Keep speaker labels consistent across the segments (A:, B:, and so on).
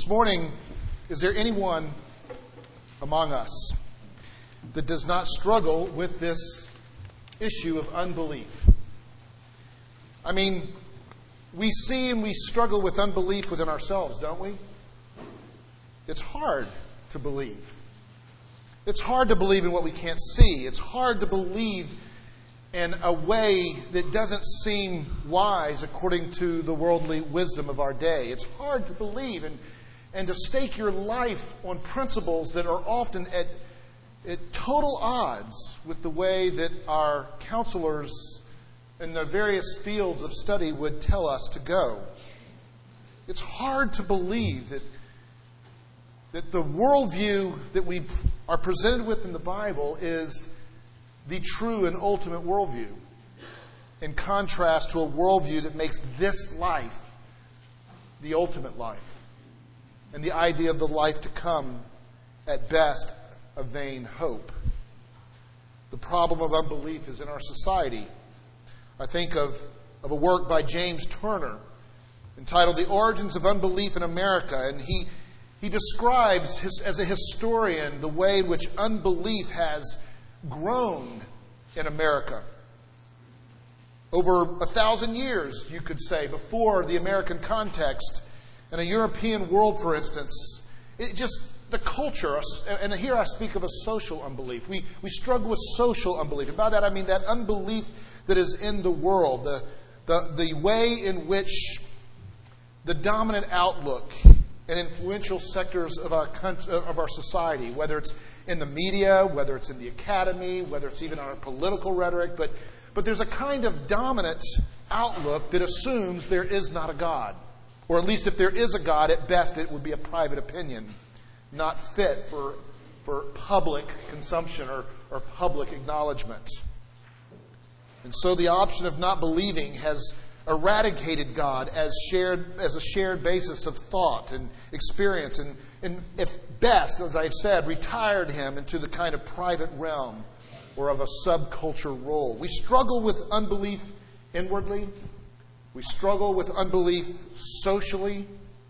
A: This morning, is there anyone among us that does not struggle with this issue of unbelief? I mean, we see and we struggle with unbelief within ourselves, don't we? It's hard to believe. It's hard to believe in what we can't see. It's hard to believe in a way that doesn't seem wise according to the worldly wisdom of our day. It's hard to believe and to stake your life on principles that are often at total odds with the way that our counselors in the various fields of study would tell us to go. It's hard to believe that the worldview that we are presented with in the Bible is the true and ultimate worldview, in contrast to a worldview that makes this life the ultimate life, and the idea of the life to come, at best, a vain hope. The problem of unbelief is in our society. I think of a work by James Turner entitled The Origins of Unbelief in America, and he describes, as a historian, the way in which unbelief has grown in America. Over 1,000 years, you could say, before the American context, in a European world, for instance, the culture, and here I speak of a social unbelief. We struggle with social unbelief. And by that I mean that unbelief that is in the world, the way in which the dominant outlook and influential sectors of our society, whether it's in the media, whether it's in the academy, whether it's even our political rhetoric, but there's a kind of dominant outlook that assumes there is not a God. Or at least if there is a God, at best it would be a private opinion, not fit for public consumption or public acknowledgement. And so the option of not believing has eradicated God as a shared basis of thought and experience, and if best, as I've said, retired him into the kind of private realm or of a subculture role. We struggle with unbelief inwardly. We struggle with unbelief socially.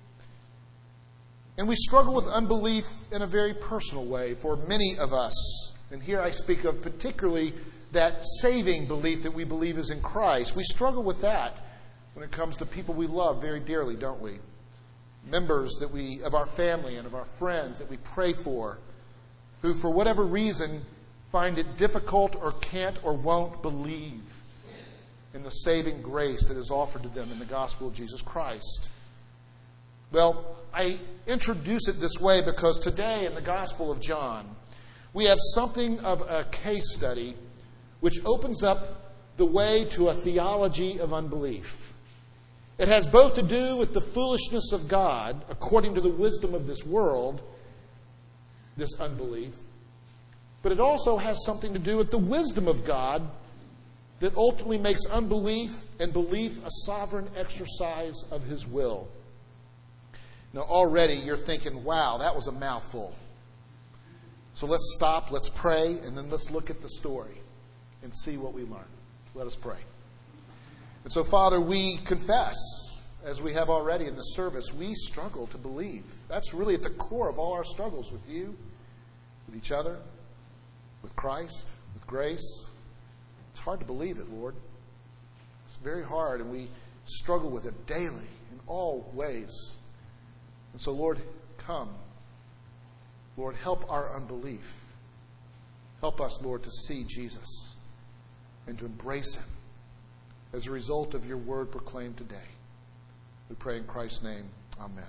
A: And we struggle with unbelief in a very personal way for many of us. And here I speak of particularly that saving belief that we believe is in Christ. We struggle with that when it comes to people we love very dearly, don't we? Members of our family and of our friends that we pray for, who for whatever reason find it difficult or can't or won't believe in the saving grace that is offered to them in the gospel of Jesus Christ. Well, I introduce it this way because today in the Gospel of John, we have something of a case study which opens up the way to a theology of unbelief. It has both to do with the foolishness of God, according to the wisdom of this world, this unbelief, but it also has something to do with the wisdom of God that ultimately makes unbelief and belief a sovereign exercise of His will. Now already you're thinking, wow, that was a mouthful. So let's stop, let's pray, and then let's look at the story and see what we learn. Let us pray. And so, Father, we confess, as we have already in the service, we struggle to believe. That's really at the core of all our struggles with you, with each other, with Christ, with grace. It's hard to believe it, Lord. It's very hard, and we struggle with it daily in all ways. And so, Lord, come. Lord, help our unbelief. Help us, Lord, to see Jesus and to embrace Him as a result of your word proclaimed today. We pray in Christ's name. Amen.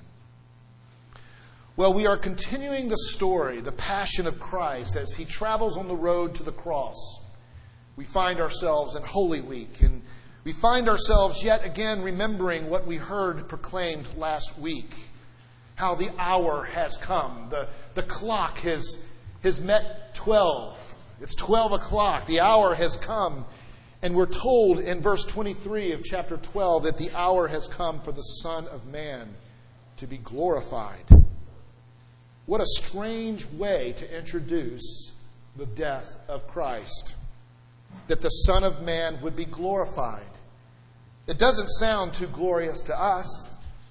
A: Well, we are continuing the story, the passion of Christ, as He travels on the road to the cross. We find ourselves in Holy Week, and we find ourselves yet again remembering what we heard proclaimed last week. How the hour has come. The clock has met 12. It's 12 o'clock. The hour has come. And we're told in verse 23 of chapter 12 that the hour has come for the Son of Man to be glorified. What a strange way to introduce the death of Christ. That the Son of Man would be glorified. It doesn't sound too glorious to us.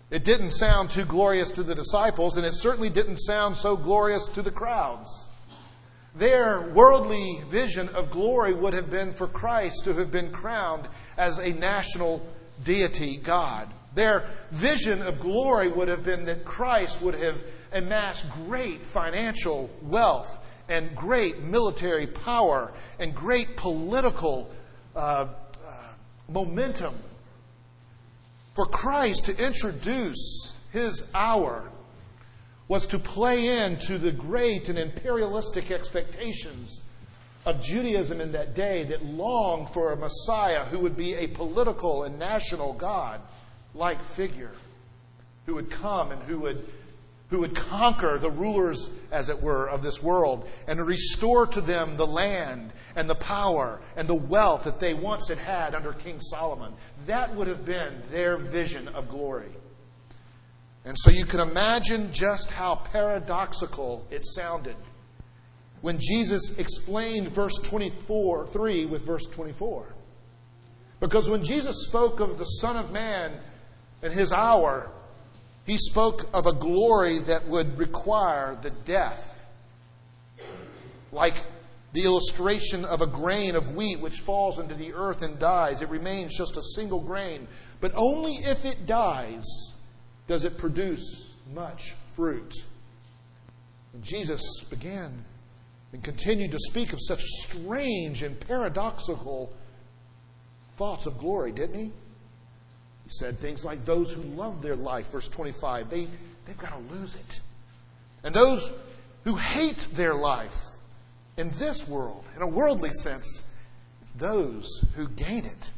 A: It didn't sound too glorious to the disciples, and it certainly didn't sound so glorious to the crowds. Their worldly vision of glory would have been for Christ to have been crowned as a national deity, God. Their vision of glory would have been that Christ would have amassed great financial wealth and great military power and great political momentum. For Christ to introduce His hour was to play into the great and imperialistic expectations of Judaism in that day that longed for a Messiah who would be a political and national God-like figure, who would come and who would conquer the rulers, as it were, of this world and restore to them the land and the power and the wealth that they once had had under King Solomon. That would have been their vision of glory. And so you can imagine just how paradoxical it sounded when Jesus explained verse 3 with verse 24. Because when Jesus spoke of the Son of Man and His hour, He spoke of a glory that would require the death. Like the illustration of a grain of wheat which falls into the earth and dies. It remains just a single grain. But only if it dies does it produce much fruit. And Jesus began and continued to speak of such strange and paradoxical thoughts of glory, didn't He? He said things like, those who love their life, verse 25, they've got to lose it. And those who hate their life in this world, in a worldly sense, it's those who gain it.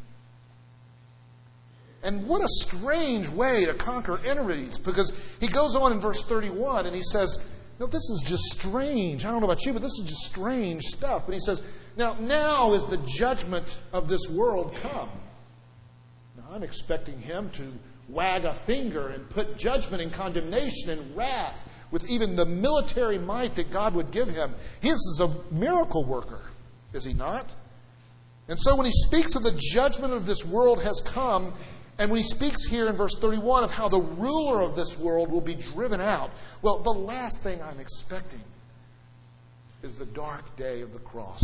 A: And what a strange way to conquer enemies, because he goes on in verse 31 and he says, no, this is just strange. I don't know about you, but this is just strange stuff. But he says, now is the judgment of this world come. Now I'm expecting him to wag a finger and put judgment and condemnation and wrath with even the military might that God would give him. He is a miracle worker, is he not? And so when he speaks of the judgment of this world has come, and when he speaks here in verse 31 of how the ruler of this world will be driven out, well, the last thing I'm expecting is the dark day of the cross.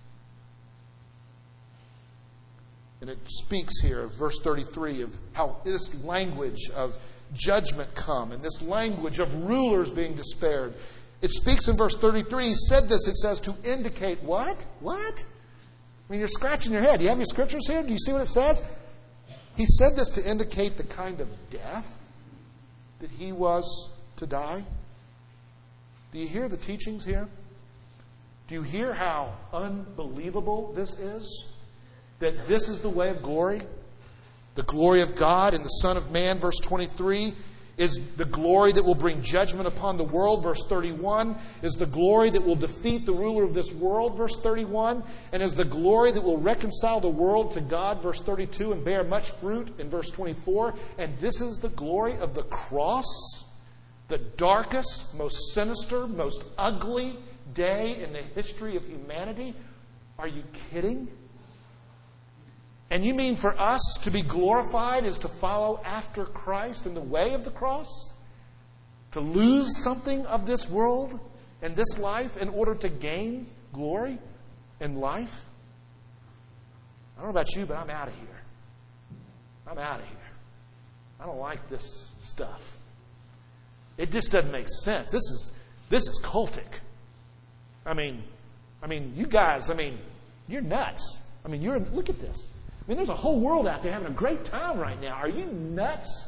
A: And it speaks here, verse 33, of how this language of judgment come and this language of rulers being despaired. It speaks in verse 33. He said this, it says, to indicate what? What? I mean, you're scratching your head. Do you have your scriptures here? Do you see what it says? He said this to indicate the kind of death that he was to die. Do you hear the teachings here? Do you hear how unbelievable this is? That this is the way of glory? The glory of God and the Son of Man, verse 23, is the glory that will bring judgment upon the world. Verse 31 is the glory that will defeat the ruler of this world. Verse 31, and is the glory that will reconcile the world to God. Verse 32, and bear much fruit in verse 24. And this is the glory of the cross, the darkest, most sinister, most ugly day in the history of humanity. Are you kidding? And you mean for us to be glorified is to follow after Christ in the way of the cross? To lose something of this world and this life in order to gain glory and life? I don't know about you, but I'm out of here. I'm out of here. I don't like this stuff. It just doesn't make sense. This is cultic. I mean, you guys, you're nuts. Look at this. There's a whole world out there having a great time right now. Are you nuts?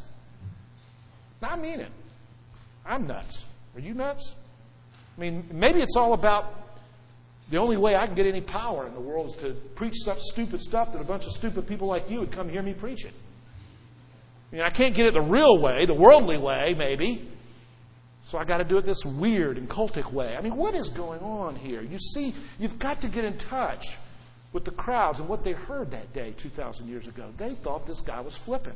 A: I mean it. I'm nuts. Are you nuts? Maybe it's all about the only way I can get any power in the world is to preach such stupid stuff that a bunch of stupid people like you would come hear me preach it. I can't get it the real way, the worldly way, maybe. So I got to do it this weird and cultic way. What is going on here? You see, you've got to get in touch with the crowds and what they heard that day 2,000 years ago. They thought this guy was flipping.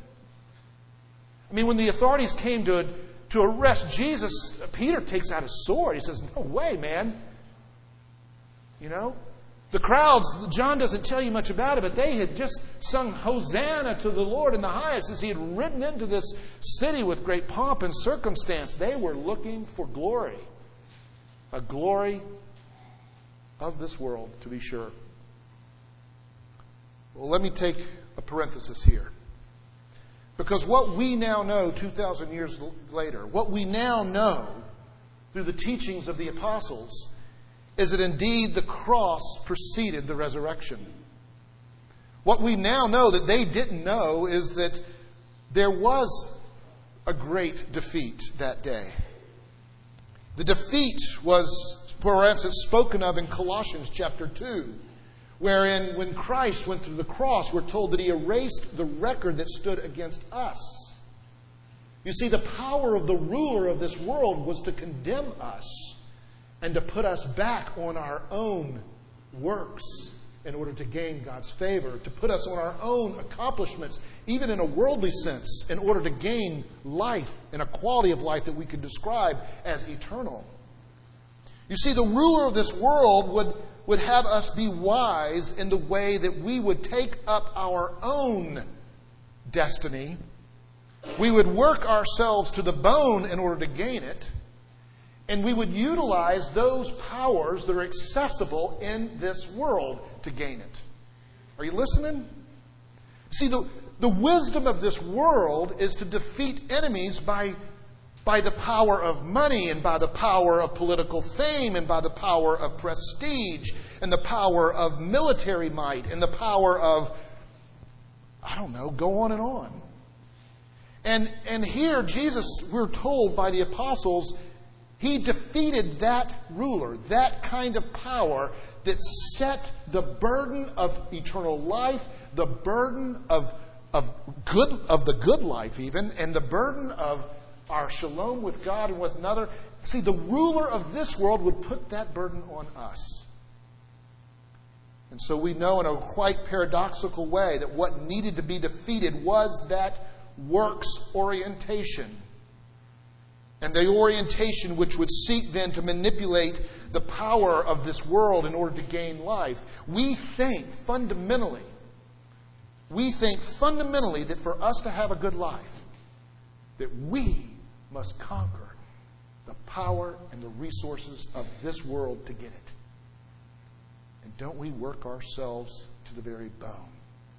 A: When the authorities came to arrest Jesus, Peter takes out his sword. He says, no way, man. The crowds, John doesn't tell you much about it, but they had just sung Hosanna to the Lord in the highest as he had ridden into this city with great pomp and circumstance. They were looking for glory. A glory of this world, to be sure. Well, let me take a parenthesis here. Because what we now know 2,000 years later, what we now know through the teachings of the apostles, is that indeed the cross preceded the resurrection. What we now know that they didn't know is that there was a great defeat that day. The defeat was, for instance, spoken of in Colossians chapter 2, wherein when Christ went through the cross, we're told that he erased the record that stood against us. You see, the power of the ruler of this world was to condemn us and to put us back on our own works in order to gain God's favor, to put us on our own accomplishments, even in a worldly sense, in order to gain life and a quality of life that we could describe as eternal. You see, the ruler of this world would have us be wise in the way that we would take up our own destiny. We would work ourselves to the bone in order to gain it. And we would utilize those powers that are accessible in this world to gain it. Are you listening? See, the wisdom of this world is to defeat enemies by the power of money and by the power of political fame and by the power of prestige and the power of military might and the power of, go on and on. And here Jesus, we're told by the apostles, he defeated that ruler, that kind of power that set the burden of eternal life, the burden of the good life even, and the burden of our shalom with God and with another. See, the ruler of this world would put that burden on us. And so we know in a quite paradoxical way that what needed to be defeated was that works orientation. And the orientation which would seek then to manipulate the power of this world in order to gain life. We think fundamentally that for us to have a good life, that we must conquer the power and the resources of this world to get it. And don't we work ourselves to the very bone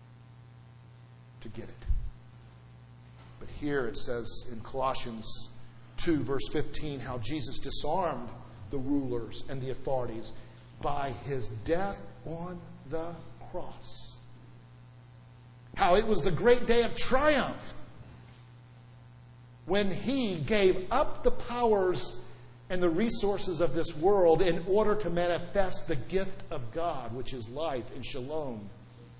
A: to get it? But here it says in Colossians 2, verse 15, how Jesus disarmed the rulers and the authorities by his death on the cross. How it was the great day of triumph when he gave up the powers and the resources of this world in order to manifest the gift of God, which is life and shalom.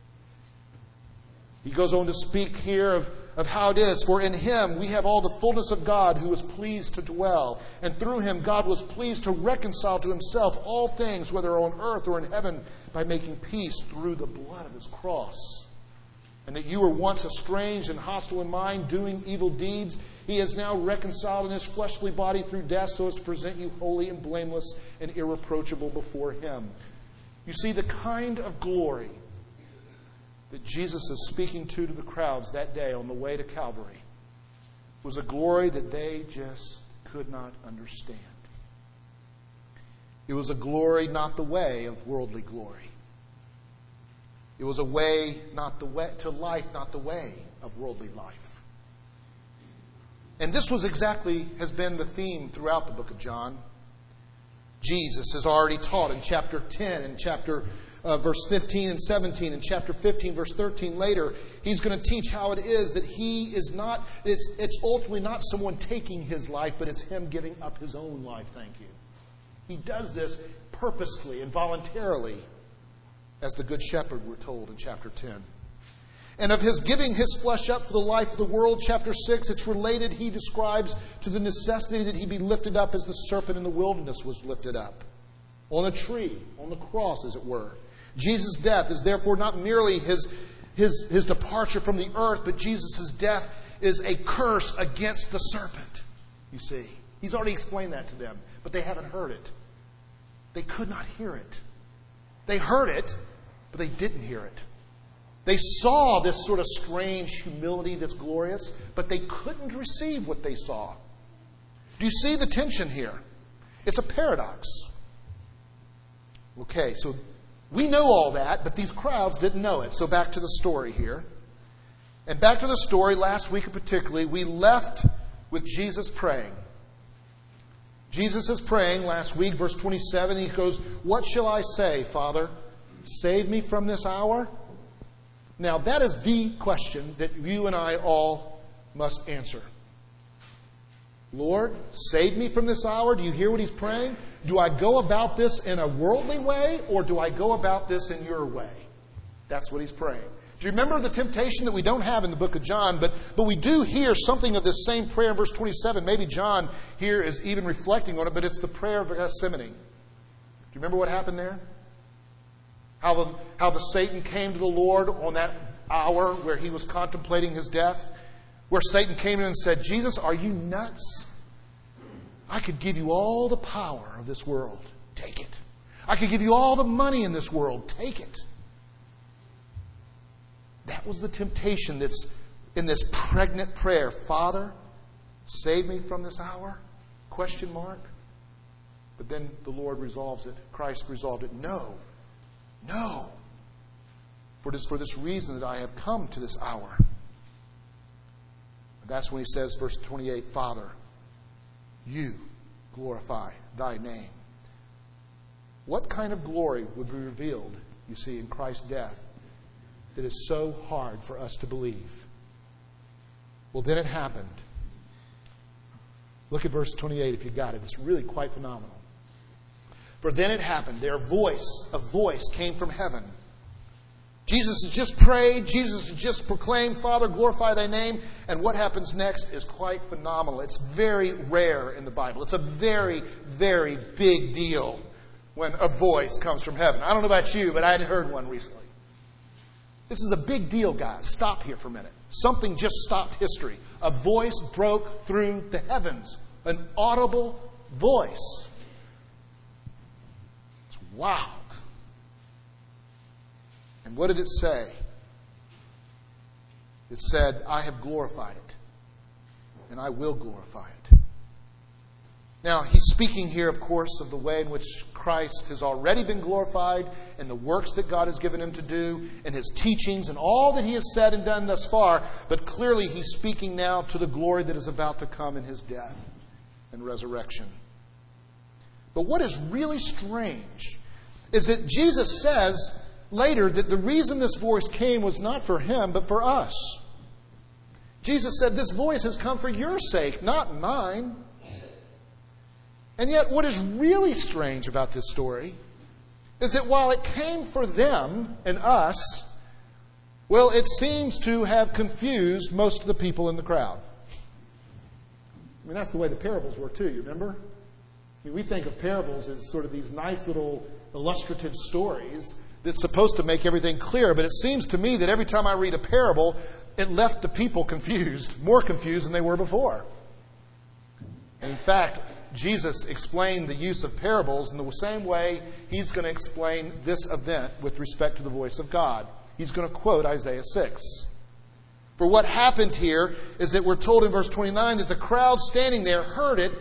A: He goes on to speak here of how it is. For in him we have all the fullness of God, who is pleased to dwell. And through him God was pleased to reconcile to himself all things, whether on earth or in heaven, by making peace through the blood of his cross. And that you were once estranged and hostile in mind, doing evil deeds, he is now reconciled in his fleshly body through death, so as to present you holy and blameless and irreproachable before him. You see, the kind of glory that Jesus is speaking to the crowds that day on the way to Calvary was a glory that they just could not understand. It was a glory not the way of worldly glory. It was a way not the way to life, not the way of worldly life. And this has been the theme throughout the book of John. Jesus has already taught in chapter 10 and verse 15 and 17, and chapter 15, verse 13 later, he's going to teach how it is that he is not, it's ultimately not someone taking his life, but it's him giving up his own life, thank you. He does this purposefully and voluntarily, as the Good Shepherd, we're told in chapter 10. And of his giving his flesh up for the life of the world, chapter 6, it's related, he describes, to the necessity that he be lifted up as the serpent in the wilderness was lifted up. On a tree, on the cross, as it were. Jesus' death is therefore not merely his departure from the earth, but Jesus' death is a curse against the serpent. You see, he's already explained that to them, but they haven't heard it. They could not hear it. They heard it, but they didn't hear it. They saw this sort of strange humility that's glorious, but they couldn't receive what they saw. Do you see the tension here? It's a paradox. Okay, so we know all that, but these crowds didn't know it. So back to the story here. And back to the story, last week particularly, we left with Jesus praying. Jesus is praying last week, verse 27. He goes, "What shall I say, Father? Save me from this hour?" Now, that is the question that you and I all must answer. Lord, save me from this hour. Do you hear what he's praying? Do I go about this in a worldly way, or do I go about this in your way? That's what he's praying. Do you remember the temptation that we don't have in the book of John, but we do hear something of this same prayer in verse 27. Maybe John here is even reflecting on it, but it's the prayer of Gethsemane. Do you remember what happened there? How the Satan came to the Lord on that hour where he was contemplating his death, where Satan came in and said, "Jesus, are you nuts? I could give you all the power of this world. Take it. I could give you all the money in this world. Take it." That was the temptation that's in this pregnant prayer. Father, save me from this hour? Question mark. But then the Lord resolves it. Christ resolved it. No. For it is for this reason that I have come to this hour. And that's when he says, verse 28, "Father, you glorify thy name." What kind of glory would be revealed, you see, in Christ's death that is so hard for us to believe? Well, then it happened. Look at verse 28 if you got it. It's really quite phenomenal. "For then it happened, a voice came from heaven." Jesus has just prayed. Jesus has just proclaimed, "Father, glorify thy name." And what happens next is quite phenomenal. It's very rare in the Bible. It's a very, very big deal when a voice comes from heaven. I don't know about you, but I hadn't heard one recently. This is a big deal, guys. Stop here for a minute. Something just stopped history. A voice broke through the heavens. An audible voice. It's wow. And what did it say? It said, "I have glorified it, and I will glorify it." Now, he's speaking here, of course, of the way in which Christ has already been glorified and the works that God has given him to do and his teachings and all that he has said and done thus far. But clearly he's speaking now to the glory that is about to come in his death and resurrection. But what is really strange is that Jesus says later that the reason this voice came was not for him, but for us. Jesus said, "This voice has come for your sake, not mine." And yet what is really strange about this story is that while it came for them and us, well, it seems to have confused most of the people in the crowd. I mean, that's the way the parables were too, you remember? I mean, we think of parables as sort of these nice little illustrative stories that's supposed to make everything clear. But it seems to me that every time I read a parable, it left the people confused, more confused than they were before. And in fact, Jesus explained the use of parables in the same way he's going to explain this event with respect to the voice of God. He's going to quote Isaiah 6. For what happened here is that we're told in verse 29 that the crowd standing there heard it,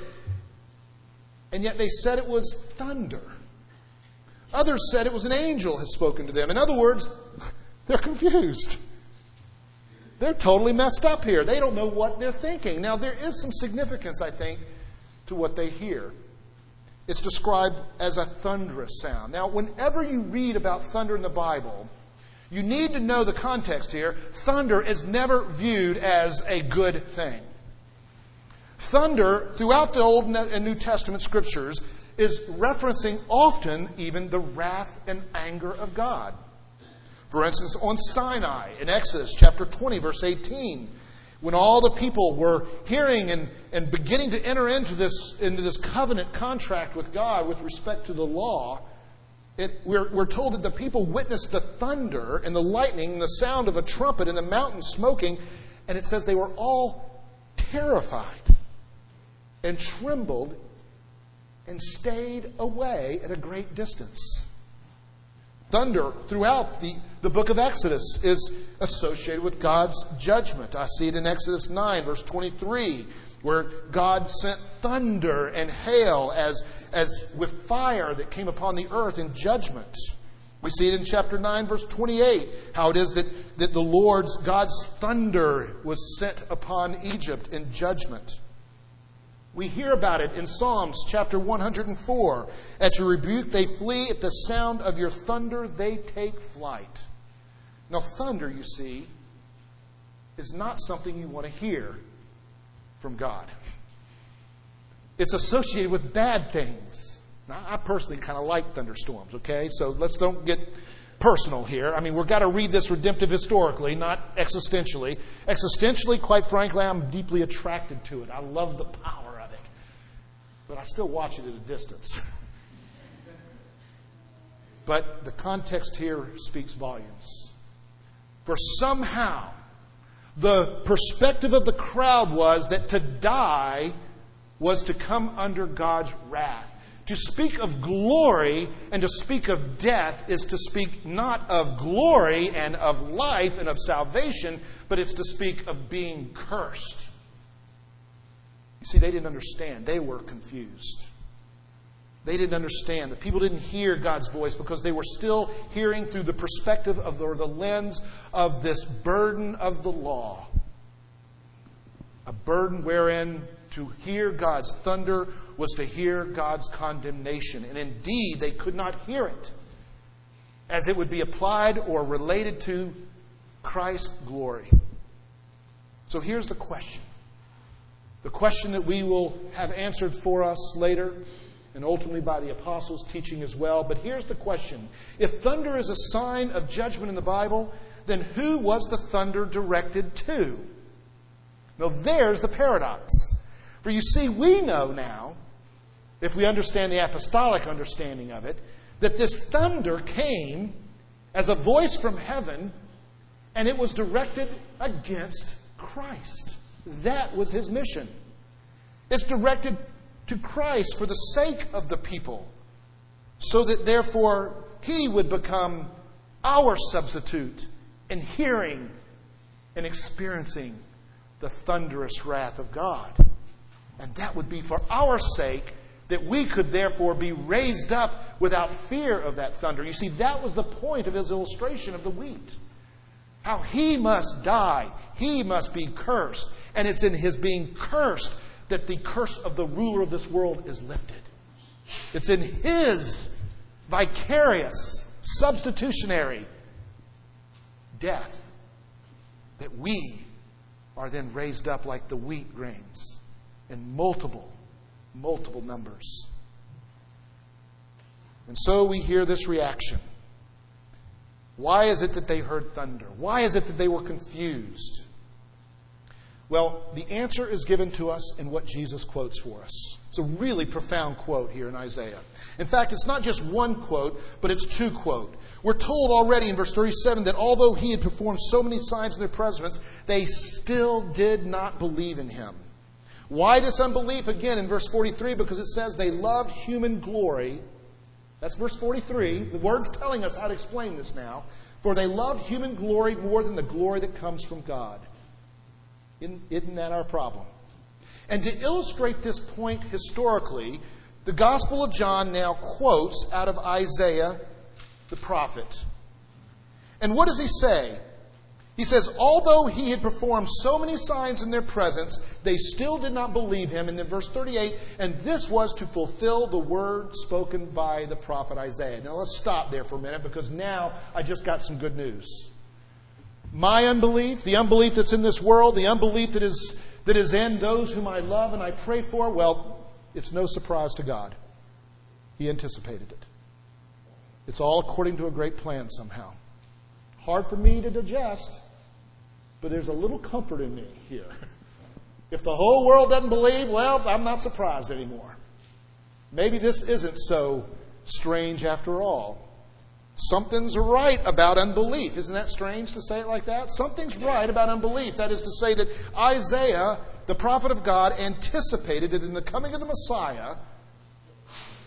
A: and yet they said it was thunder. Others said it was an angel has spoken to them. In other words, they're confused. They're totally messed up here. They don't know what they're thinking. Now, there is some significance, I think, to what they hear. It's described as a thunderous sound. Now, whenever you read about thunder in the Bible, you need to know the context here. Thunder is never viewed as a good thing. Thunder, throughout the Old and New Testament scriptures, is referencing often even the wrath and anger of God. For instance, on Sinai, in Exodus chapter 20, verse 18, when all the people were hearing and beginning to enter into this covenant contract with God with respect to the law, we're told that the people witnessed the thunder and the lightning and the sound of a trumpet and the mountain smoking, and it says they were all terrified and trembled and stayed away at a great distance. Thunder throughout the book of Exodus is associated with God's judgment. I see it in Exodus 9, verse 23, where God sent thunder and hail as with fire that came upon the earth in judgment. We see it in chapter 9, verse 28, how it is that God's thunder was sent upon Egypt in judgment. We hear about it in Psalms chapter 104. At your rebuke they flee, at the sound of your thunder they take flight. Now thunder, you see, is not something you want to hear from God. It's associated with bad things. Now, I personally kind of like thunderstorms, okay? So let's don't get personal here. I mean, we've got to read this redemptive historically, not existentially. Existentially, quite frankly, I'm deeply attracted to it. I love the power of it. But I still watch it at a distance. But the context here speaks volumes. For somehow, the perspective of the crowd was that to die was to come under God's wrath. To speak of glory and to speak of death is to speak not of glory and of life and of salvation, but it's to speak of being cursed. You see, they didn't understand. They were confused. They didn't understand. The people didn't hear God's voice because they were still hearing through the perspective of the lens of this burden of the law. A burden wherein to hear God's thunder was to hear God's condemnation. And indeed, they could not hear it as it would be applied or related to Christ's glory. So here's the question. The question that we will have answered for us later, and ultimately by the apostles' teaching as well. But here's the question. If thunder is a sign of judgment in the Bible, then who was the thunder directed to? Now there's the paradox. For you see, we know now, if we understand the apostolic understanding of it, that this thunder came as a voice from heaven, and it was directed against Christ. That was his mission. It's directed to Christ for the sake of the people, so that therefore he would become our substitute in hearing and experiencing the thunderous wrath of God. And that would be for our sake, that we could therefore be raised up without fear of that thunder. You see, that was the point of his illustration of the wheat. How he must die. He must be cursed. And it's in his being cursed that the curse of the ruler of this world is lifted. It's in his vicarious, substitutionary death that we are then raised up like the wheat grains in multiple numbers. And so we hear this reaction. Why is it that they heard thunder? Why is it that they were confused? Well, the answer is given to us in what Jesus quotes for us. It's a really profound quote here in Isaiah. In fact, it's not just one quote, but it's two quotes. We're told already in verse 37 that although he had performed so many signs in their presence, they still did not believe in him. Why this unbelief? Again, in verse 43, because it says they loved human glory. That's verse 43. The word's telling us how to explain this now. For they loved human glory more than the glory that comes from God. Isn't that our problem? And to illustrate this point historically, the Gospel of John now quotes out of Isaiah the prophet. And what does he say? He says, although he had performed so many signs in their presence, they still did not believe him. And then verse 38, and this was to fulfill the word spoken by the prophet Isaiah. Now let's stop there for a minute, because now I just got some good news. My unbelief, the unbelief that's in this world, the unbelief that is in those whom I love and I pray for, well, it's no surprise to God. He anticipated it. It's all according to a great plan somehow. Hard for me to digest, but there's a little comfort in me here. If the whole world doesn't believe, well, I'm not surprised anymore. Maybe this isn't so strange after all. Something's right about unbelief. Isn't that strange to say it like that? Something's right about unbelief. That is to say that Isaiah, the prophet of God, anticipated that in the coming of the Messiah,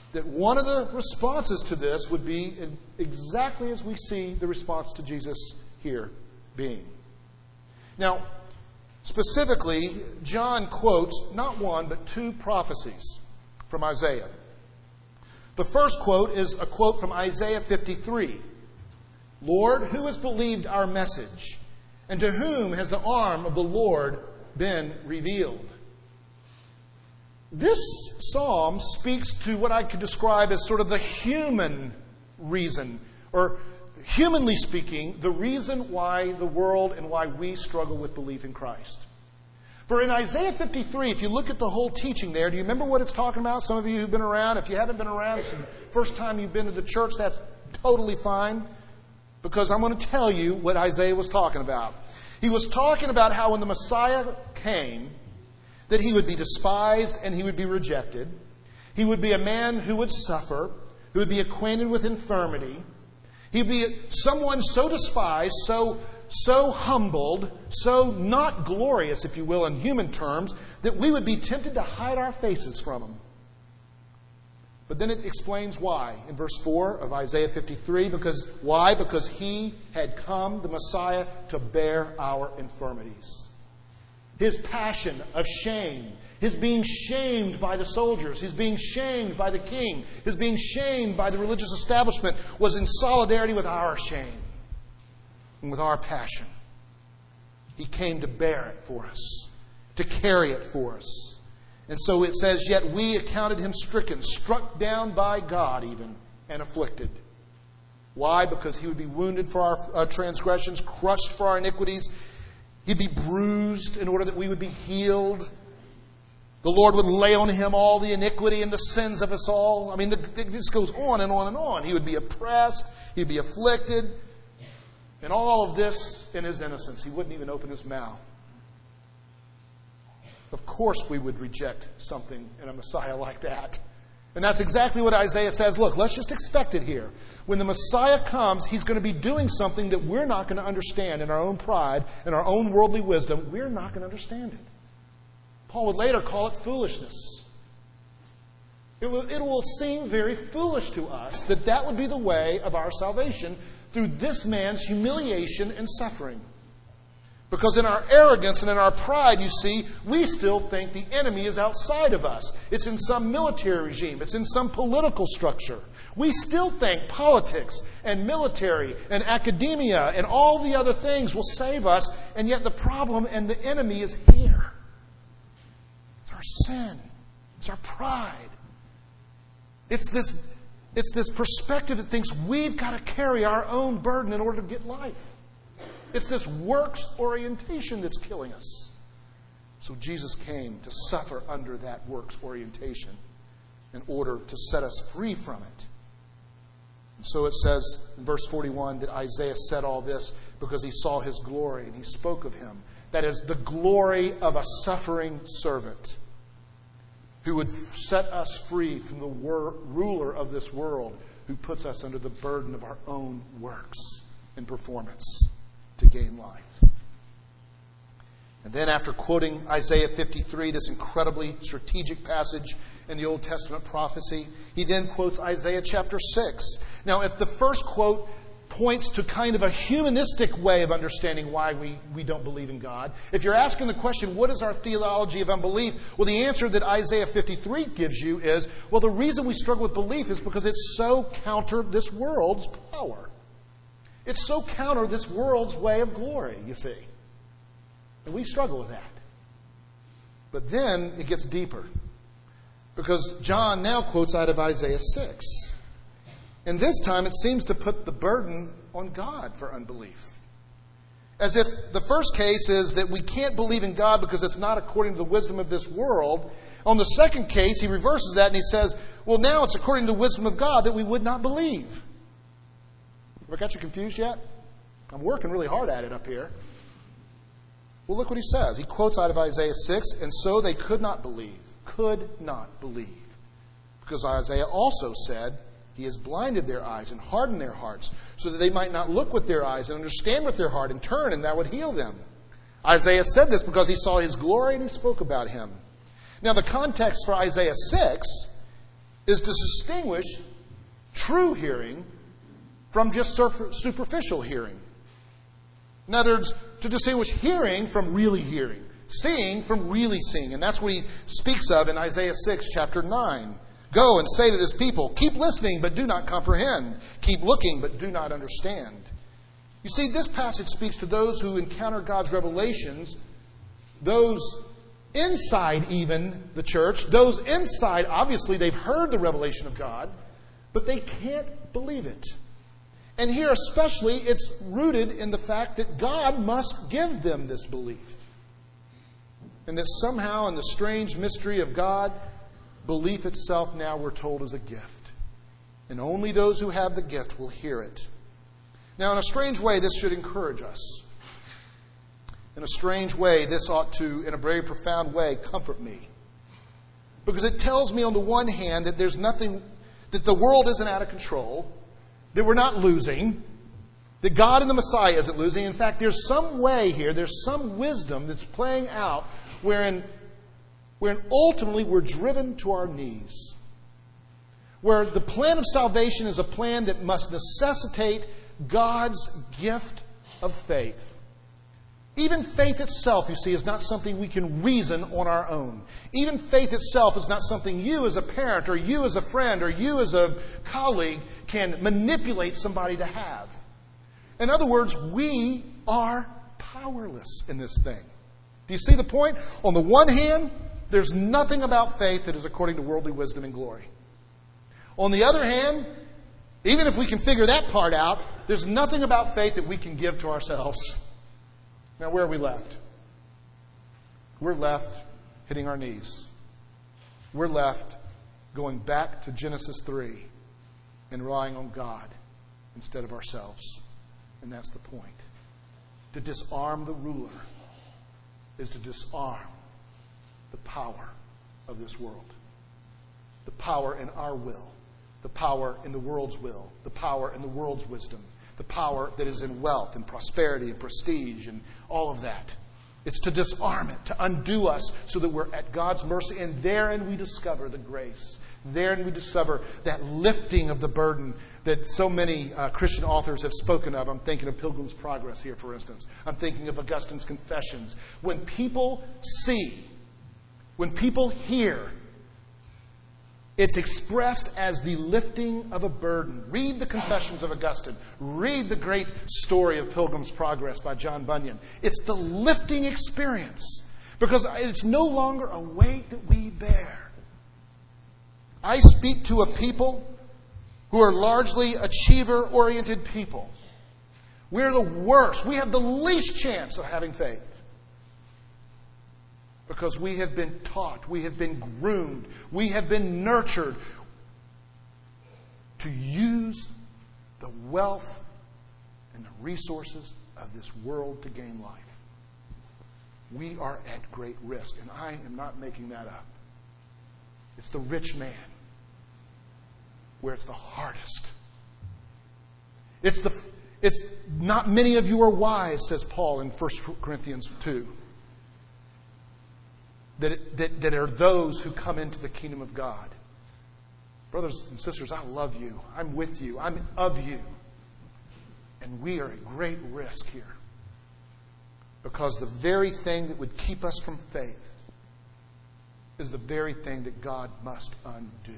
A: that one of the responses to this would be exactly as we see the response to Jesus here being. Now, specifically, John quotes not one, but two prophecies from Isaiah. The first quote is a quote from Isaiah 53. Lord, who has believed our message? And to whom has the arm of the Lord been revealed? This psalm speaks to what I could describe as sort of the human reason, or humanly speaking, the reason why the world and why we struggle with belief in Christ. For in Isaiah 53, if you look at the whole teaching there, do you remember what it's talking about? Some of you who've been around, if you haven't been around, it's the first time you've been to the church, that's totally fine. Because I'm going to tell you what Isaiah was talking about. He was talking about how when the Messiah came, that he would be despised and he would be rejected. He would be a man who would suffer, who would be acquainted with infirmity. He'd be someone so despised, so humbled, so not glorious, if you will, in human terms, that we would be tempted to hide our faces from him. But then it explains why in verse 4 of Isaiah 53. Why? Because he had come, the Messiah, to bear our infirmities. His passion of shame, his being shamed by the soldiers, his being shamed by the king, his being shamed by the religious establishment was in solidarity with our shame and with our passion. He came to bear it for us, to carry it for us. And so it says, yet we accounted him stricken, struck down by God even, and afflicted. Why? Because he would be wounded for our transgressions, crushed for our iniquities. He'd be bruised in order that we would be healed. The Lord would lay on him all the iniquity and the sins of us all. I mean, it just goes on and on and on. He would be oppressed. He'd be afflicted. And all of this in his innocence. He wouldn't even open his mouth. Of course we would reject something in a Messiah like that. And that's exactly what Isaiah says. Look, let's just expect it here. When the Messiah comes, he's going to be doing something that we're not going to understand in our own pride, in our own worldly wisdom. We're not going to understand it. Paul would later call it foolishness. It will seem very foolish to us that would be the way of our salvation through this man's humiliation and suffering. Because in our arrogance and in our pride, you see, we still think the enemy is outside of us. It's in some military regime. It's in some political structure. We still think politics and military and academia and all the other things will save us. And yet the problem and the enemy is here. It's our sin. It's our pride. It's this perspective that thinks we've got to carry our own burden in order to get life. It's this works orientation that's killing us. So Jesus came to suffer under that works orientation in order to set us free from it. And so it says in verse 41 that Isaiah said all this because he saw his glory and he spoke of him. That is the glory of a suffering servant who would set us free from the ruler of this world who puts us under the burden of our own works and performance to gain life. And then after quoting Isaiah 53, this incredibly strategic passage in the Old Testament prophecy, he then quotes Isaiah chapter 6. Now, if the first quote points to kind of a humanistic way of understanding why we don't believe in God, if you're asking the question, what is our theology of unbelief? Well, the answer that Isaiah 53 gives you is, well, the reason we struggle with belief is because it's so counter this world's power. It's so counter this world's way of glory, you see. And we struggle with that. But then it gets deeper. Because John now quotes out of Isaiah 6. And this time it seems to put the burden on God for unbelief. As if the first case is that we can't believe in God because it's not according to the wisdom of this world. On the second case, he reverses that and he says, well, now it's according to the wisdom of God that we would not believe. Have I got you confused yet? I'm working really hard at it up here. Well, look what he says. He quotes out of Isaiah 6, and so they could not believe. Could not believe. Because Isaiah also said, he has blinded their eyes and hardened their hearts, so that they might not look with their eyes and understand with their heart and turn, and that would heal them. Isaiah said this because he saw his glory and he spoke about him. Now, the context for Isaiah 6 is to distinguish true hearing from just superficial hearing. In other words, to distinguish hearing from really hearing, seeing from really seeing. And that's what he speaks of in Isaiah 6, chapter 9. Go and say to this people, keep listening, but do not comprehend. Keep looking, but do not understand. You see, this passage speaks to those who encounter God's revelations, those inside even the church, those inside, obviously they've heard the revelation of God, but they can't believe it. And here especially, it's rooted in the fact that God must give them this belief. And that somehow in the strange mystery of God, belief itself now we're told is a gift. And only those who have the gift will hear it. Now in a strange way, this should encourage us. In a strange way, this ought to, in a very profound way, comfort me. Because it tells me on the one hand that there's nothing, that the world isn't out of control, that we're not losing, that God and the Messiah isn't losing. In fact, there's some way here, there's some wisdom that's playing out wherein ultimately we're driven to our knees. Where the plan of salvation is a plan that must necessitate God's gift of faith. Even faith itself, you see, is not something we can reason on our own. Even faith itself is not something you as a parent or you as a friend or you as a colleague can manipulate somebody to have. In other words, we are powerless in this thing. Do you see the point? On the one hand, there's nothing about faith that is according to worldly wisdom and glory. On the other hand, even if we can figure that part out, there's nothing about faith that we can give to ourselves. Now, where are we left? We're left hitting our knees. We're left going back to Genesis 3 and relying on God instead of ourselves. And that's the point. To disarm the ruler is to disarm the power of this world. The power in our will. The power in the world's will. The power in the world's wisdom. The power that is in wealth and prosperity and prestige and all of that. It's to disarm it, to undo us so that we're at God's mercy. And therein we discover the grace. Therein we discover that lifting of the burden that so many Christian authors have spoken of. I'm thinking of Pilgrim's Progress here, for instance. I'm thinking of Augustine's Confessions. When people see, when people hear, it's expressed as the lifting of a burden. Read the Confessions of Augustine. Read the great story of Pilgrim's Progress by John Bunyan. It's the lifting experience because it's no longer a weight that we bear. I speak to a people who are largely achiever-oriented people. We're the worst. We have the least chance of having faith. Because we have been taught, we have been groomed, we have been nurtured to use the wealth and the resources of this world to gain life. We are at great risk, and I am not making that up. It's the rich man where it's the hardest. It's not many of you are wise, says Paul in 1 Corinthians 2. That are those who come into the kingdom of God. Brothers and sisters, I love you. I'm with you. I'm of you. And we are at great risk here. Because the very thing that would keep us from faith is the very thing that God must undo.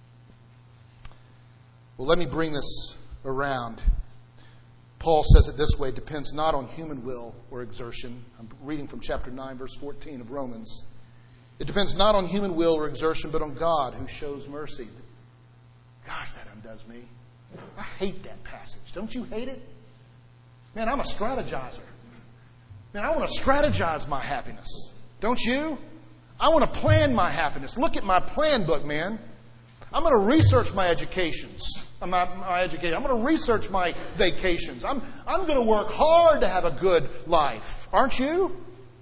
A: Well, let me bring this around. Paul says it this way, it depends not on human will or exertion. I'm reading from chapter 9, verse 14 of Romans. It depends not on human will or exertion, but on God who shows mercy. Gosh, that undoes me. I hate that passage. Don't you hate it? Man, I'm a strategizer. Man, I want to strategize my happiness. Don't you? I want to plan my happiness. Look at my plan book, man. I'm going to research my educations. I'm going to research my vacations. I'm going to work hard to have a good life. Aren't you?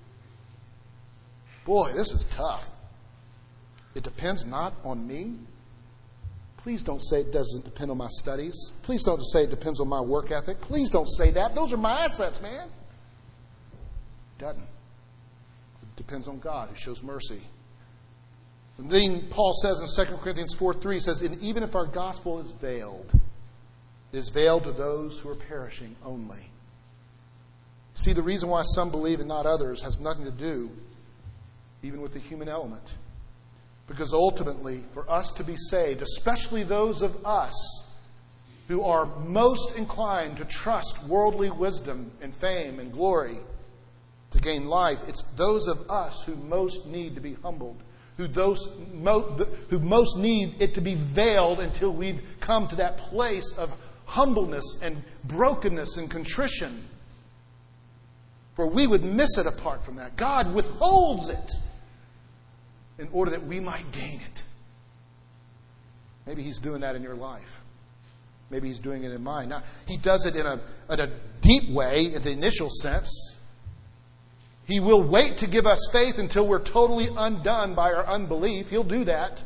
A: Boy, this is tough. It depends not on me. Please don't say it doesn't depend on my studies. Please don't say it depends on my work ethic. Please don't say that. Those are my assets, man. It doesn't. It depends on God who shows mercy. And then Paul says in 2 Corinthians 4:3, he says, and even if our gospel is veiled, it is veiled to those who are perishing only. See, the reason why some believe and not others has nothing to do even with the human element. Because ultimately, for us to be saved, especially those of us who are most inclined to trust worldly wisdom and fame and glory to gain life, it's those of us who most need to be humbled, who most need it to be veiled until we've come to that place of humbleness and brokenness and contrition. For we would miss it apart from that. God withholds it in order that we might gain it. Maybe He's doing that in your life. Maybe He's doing it in mine. Now, He does it in a deep way, in the initial sense. He will wait to give us faith until we're totally undone by our unbelief. He'll do that.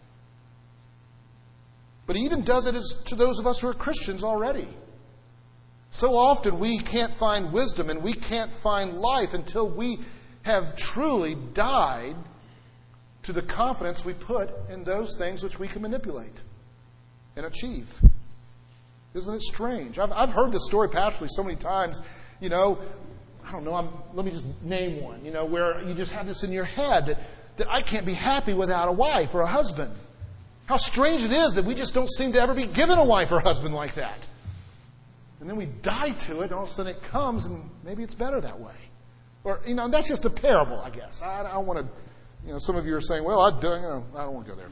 A: But He even does it to those of us who are Christians already. So often we can't find wisdom and we can't find life until we have truly died to the confidence we put in those things which we can manipulate and achieve. Isn't it strange? I've heard this story pastorally so many times, I don't know, let me just name one, where you just have this in your head that I can't be happy without a wife or a husband. How strange it is that we just don't seem to ever be given a wife or husband like that. And then we die to it, and all of a sudden it comes, and maybe it's better that way. Or, that's just a parable, I guess. I don't want to, some of you are saying, well, I don't want to go there.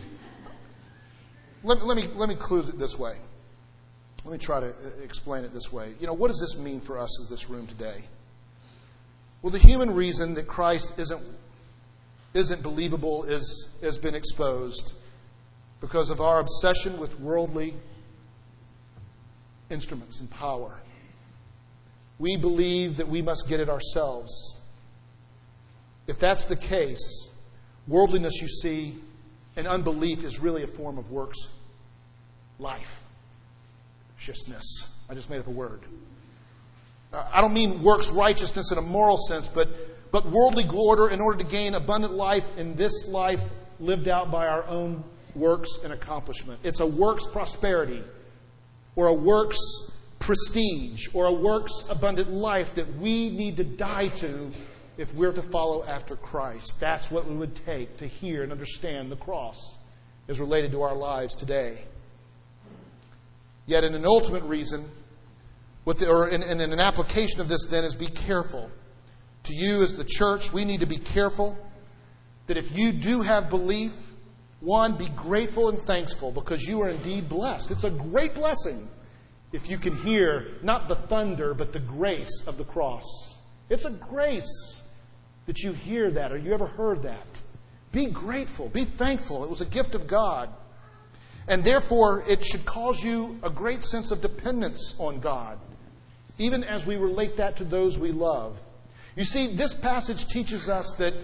A: Let me close it this way. Let me try to explain it this way. What does this mean for us as this room today? Well, the human reason that Christ isn't believable has been exposed because of our obsession with worldly instruments and power. We believe that we must get it ourselves. If that's the case, worldliness, you see, and unbelief is really a form of works life. Righteousness. I just made up a word. I don't mean works righteousness in a moral sense, but worldly glory in order to gain abundant life in this life lived out by our own works and accomplishment. It's a works prosperity or a works prestige or a works abundant life that we need to die to if we're to follow after Christ. That's what we would take to hear and understand the cross as related to our lives today. Yet in an ultimate reason, in an application of this then is be careful. To you as the church, we need to be careful that if you do have belief, one, be grateful and thankful because you are indeed blessed. It's a great blessing if you can hear not the thunder but the grace of the cross. It's a grace that you hear that or you ever heard that. Be grateful. Be thankful. It was a gift of God. And therefore, it should cause you a great sense of dependence on God, even as we relate that to those we love. You see, this passage teaches us that,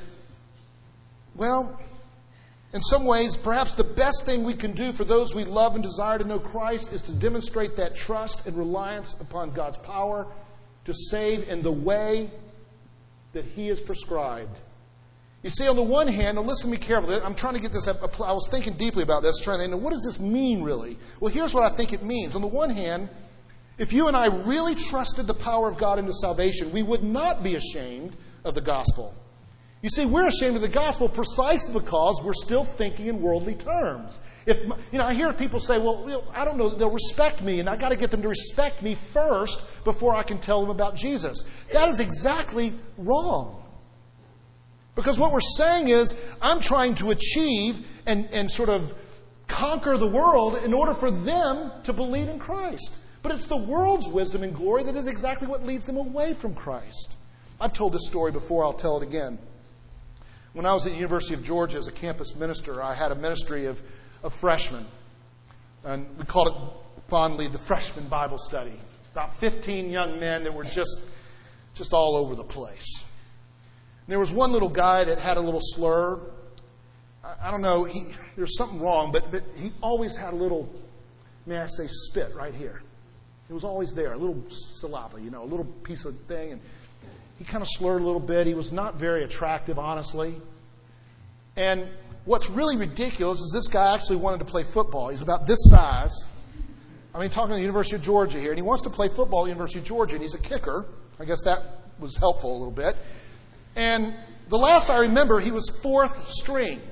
A: in some ways, perhaps the best thing we can do for those we love and desire to know Christ is to demonstrate that trust and reliance upon God's power to save in the way that He has prescribed. You see, on the one hand, and listen to me carefully, I'm trying to get this up. I was thinking deeply about this, trying to think, what does this mean really? Well, here's what I think it means. On the one hand, if you and I really trusted the power of God into salvation, we would not be ashamed of the gospel. You see, we're ashamed of the gospel precisely because we're still thinking in worldly terms. I hear people say, I don't know, they'll respect me, and I got to get them to respect me first before I can tell them about Jesus. That is exactly wrong. Because what we're saying is, I'm trying to achieve and sort of conquer the world in order for them to believe in Christ. But it's the world's wisdom and glory that is exactly what leads them away from Christ. I've told this story before, I'll tell it again. When I was at the University of Georgia as a campus minister, I had a ministry of freshmen. And we called it fondly the freshman Bible study. About 15 young men that were just all over the place. There was one little guy that had a little slur. I don't know, there's something wrong, but he always had a little, may I say, spit right here. It was always there, a little saliva, a little piece of thing. And he kind of slurred a little bit. He was not very attractive, honestly. And what's really ridiculous is this guy actually wanted to play football. He's about this size. I mean, talking to the University of Georgia here. And he wants to play football at the University of Georgia. And he's a kicker. I guess that was helpful a little bit. And the last I remember, he was fourth string.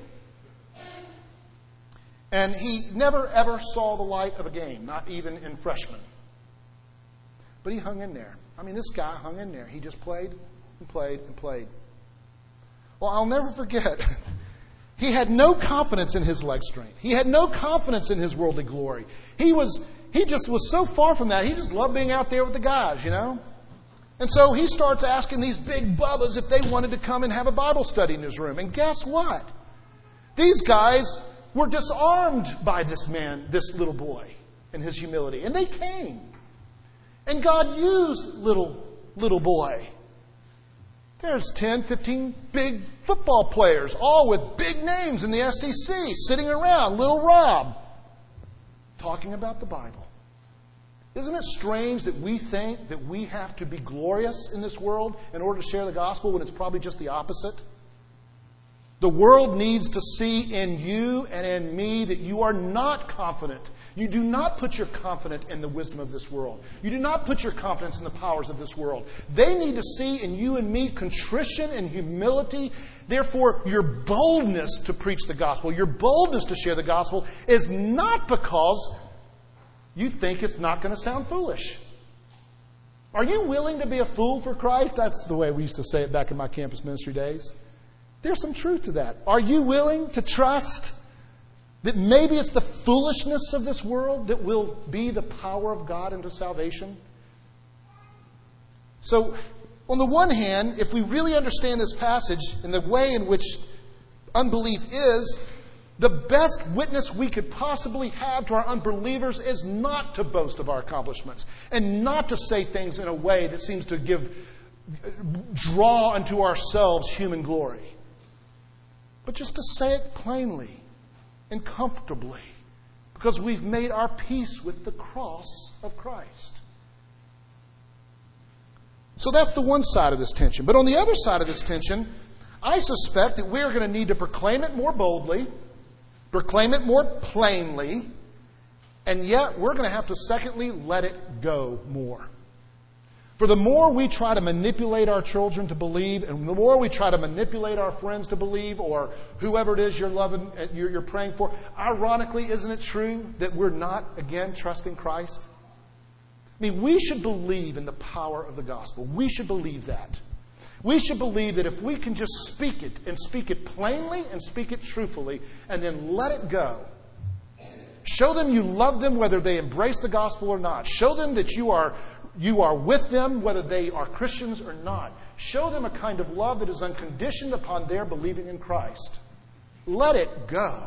A: And he never, ever saw the light of a game, not even in freshman. But he hung in there. I mean, this guy hung in there. He just played and played and played. Well, I'll never forget. He had no confidence in his leg strength. He had no confidence in his worldly glory. He just was so far from that. He just loved being out there with the guys, you know. And so he starts asking these big bubbas if they wanted to come and have a Bible study in his room. And guess what? These guys were disarmed by this man, this little boy, and his humility. And they came. And God used little boy. There's 10, 15 big football players, all with big names in the SEC, sitting around, little Rob, talking about the Bible. Isn't it strange that we think that we have to be glorious in this world in order to share the gospel when it's probably just the opposite? The world needs to see in you and in me that you are not confident. You do not put your confidence in the wisdom of this world. You do not put your confidence in the powers of this world. They need to see in you and me contrition and humility. Therefore, your boldness to preach the gospel, your boldness to share the gospel is not because you think it's not going to sound foolish. Are you willing to be a fool for Christ? That's the way we used to say it back in my campus ministry days. There's some truth to that. Are you willing to trust that maybe it's the foolishness of this world that will be the power of God into salvation? So, on the one hand, if we really understand this passage and the way in which unbelief is, the best witness we could possibly have to our unbelievers is not to boast of our accomplishments and not to say things in a way that seems to draw unto ourselves human glory. But just to say it plainly and comfortably, because we've made our peace with the cross of Christ. So that's the one side of this tension. But on the other side of this tension, I suspect that we're going to need to proclaim it more boldly, proclaim it more plainly, and yet we're going to have to, secondly, let it go more. For the more we try to manipulate our children to believe, and the more we try to manipulate our friends to believe, or whoever it is you're loving, you're praying for, ironically, isn't it true that we're not, again, trusting Christ? I mean, we should believe in the power of the gospel. We should believe that. We should believe that if we can just speak it, and speak it plainly, and speak it truthfully, and then let it go. Show them you love them whether they embrace the gospel or not. Show them that you are with them whether they are Christians or not. Show them a kind of love that is unconditioned upon their believing in Christ. Let it go.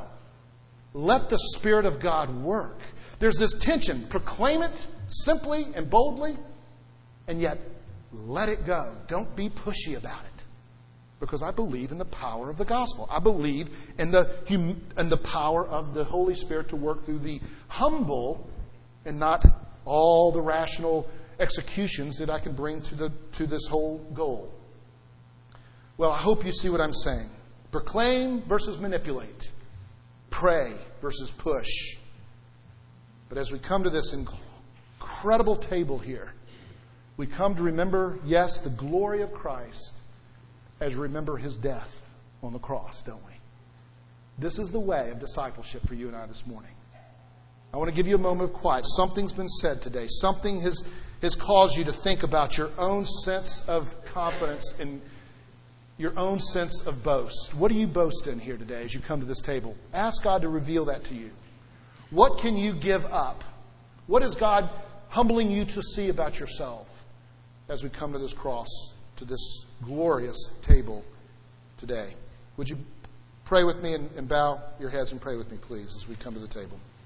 A: Let the Spirit of God work. There's this tension. Proclaim it simply and boldly, and yet let it go. Don't be pushy about it. Because I believe in the power of the gospel. I believe in the power of the Holy Spirit to work through the humble and not all the rational executions that I can bring to this whole goal. Well, I hope you see what I'm saying. Proclaim versus manipulate. Pray versus push. But as we come to this incredible table here, we come to remember, yes, the glory of Christ, as remember His death on the cross, don't we? This is the way of discipleship for you and I this morning. I want to give you a moment of quiet. Something's been said today. Something has caused you to think about your own sense of confidence and your own sense of boast. What do you boast in here today as you come to this table? Ask God to reveal that to you. What can you give up? What is God humbling you to see about yourself as we come to this cross, to this glorious table today? Would you pray with me and bow your heads and pray with me, please, as we come to the table?